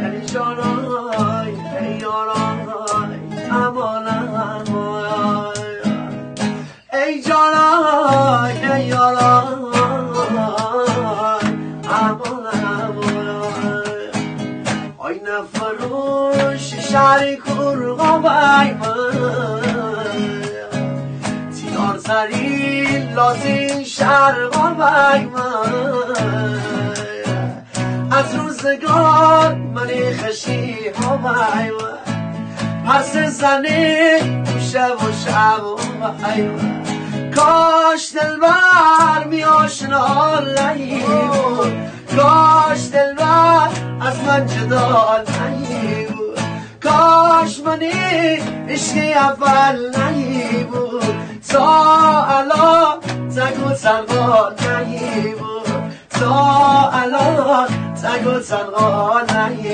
ای جانای ای یارای امانم ای جانای ای یارای امانم آی نفروش شهر کرغا بای من تیار زرین لازین شرقا بای من از روزگار من خشی ها بای من پس زنه شب و شب و بای من کاش دلبر می آشنا نهیبود کاش دلبر از من جدا نهیبود کاش منی عشق اول نهیبود تا الان تگ و تنها نهیبود تا الان تگ و تنها نهیبود